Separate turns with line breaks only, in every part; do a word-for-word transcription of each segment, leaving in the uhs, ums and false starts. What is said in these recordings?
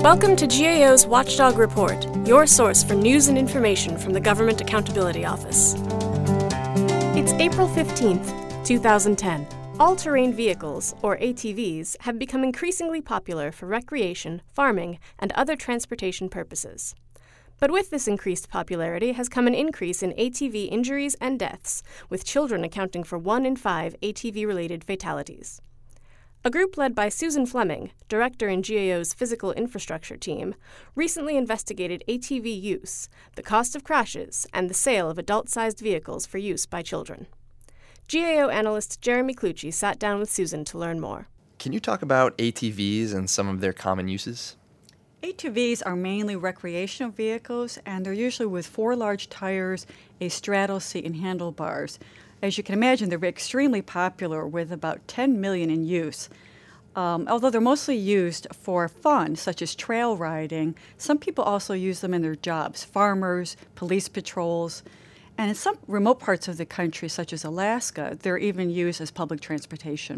Welcome to G A O's Watchdog Report, your source for news and information from the Government Accountability Office. It's April fifteenth, twenty ten. All-terrain vehicles, or A T Vs, have become increasingly popular for recreation, farming, and other transportation purposes. But with this increased popularity has come an increase in A T V injuries and deaths, with children accounting for one in five A T V-related fatalities. A group led by Susan Fleming, director in G A O's Physical Infrastructure team, recently investigated A T V use, the cost of crashes, and the sale of adult-sized vehicles for use by children. G A O analyst Jeremy Clucci sat down with Susan to learn more.
Can you talk about A T Vs and some of their common uses?
A T Vs are mainly recreational vehicles, and they're usually with four large tires, a straddle seat, and handlebars. As you can imagine, they're extremely popular, with about ten million in use. Um, although they're mostly used for fun, such as trail riding, some people also use them in their jobs, farmers, police patrols, and in some remote parts of the country, such as Alaska, they're even used as public transportation.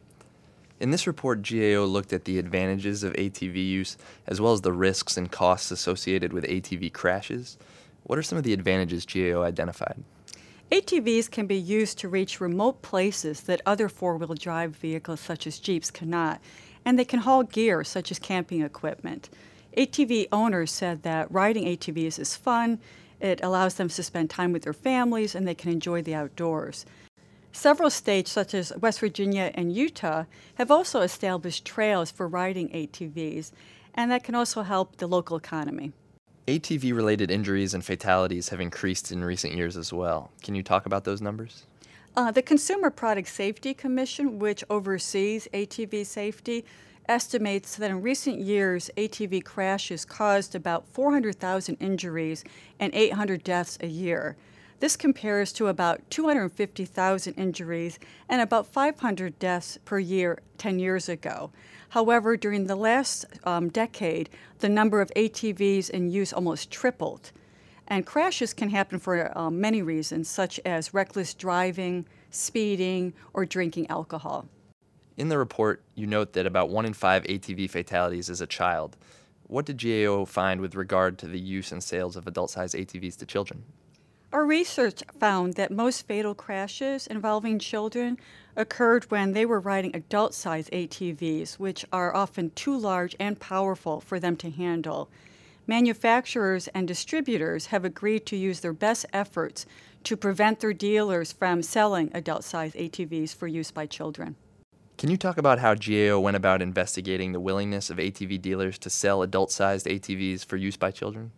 In this report, G A O looked at the advantages of A T V use, as well as the risks and costs associated with A T V crashes. What are some of the advantages G A O identified?
A T Vs can be used to reach remote places that other four-wheel drive vehicles such as Jeeps cannot, and they can haul gear such as camping equipment. A T V owners said that riding A T Vs is fun, it allows them to spend time with their families, and they can enjoy the outdoors. Several states such as West Virginia and Utah have also established trails for riding A T Vs, and that can also help the local economy.
A T V-related injuries and fatalities have increased in recent years as well. Can you talk about those numbers?
Uh, the Consumer Product Safety Commission, which oversees A T V safety, estimates that in recent years, A T V crashes caused about four hundred thousand injuries and eight hundred deaths a year. This compares to about two hundred fifty thousand injuries and about five hundred deaths per year ten years ago. However, during the last um, decade, the number of A T Vs in use almost tripled. And crashes can happen for uh, many reasons, such as reckless driving, speeding, or drinking alcohol.
In the report, you note that about one in five A T V fatalities is a child. What did G A O find with regard to the use and sales of adult-sized A T Vs to children?
Our research found that most fatal crashes involving children occurred when they were riding adult-sized A T Vs, which are often too large and powerful for them to handle. Manufacturers and distributors have agreed to use their best efforts to prevent their dealers from selling adult-sized A T Vs for use by children.
Can you talk about how G A O went about investigating the willingness of A T V dealers to sell adult-sized A T Vs for use by children?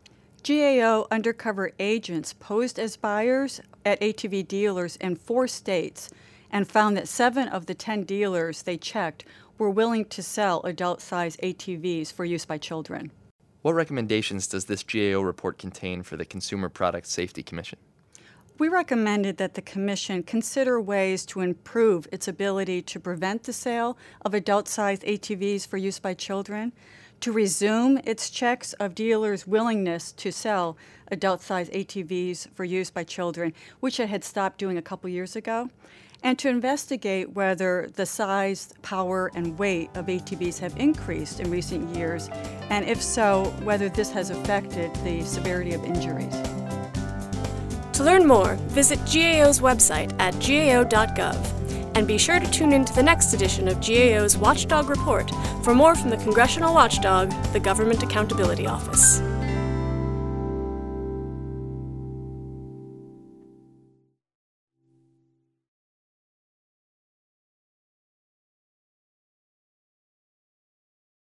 G A O undercover agents posed as buyers at A T V dealers in four states and found that seven of the ten dealers they checked were willing to sell adult-sized A T Vs for use by children.
What recommendations does this G A O report contain for the Consumer Product Safety Commission?
We recommended that the Commission consider ways to improve its ability to prevent the sale of adult-sized A T Vs for use by children, to resume its checks of dealers' willingness to sell adult-sized A T Vs for use by children, which it had stopped doing a couple years ago, and to investigate whether the size, power, and weight of A T Vs have increased in recent years, and if so, whether this has affected the severity of injuries.
To learn more, visit G A O's website at G A O dot gov. And be sure to tune in to the next edition of G A O's Watchdog Report for more from the Congressional Watchdog, the Government Accountability Office.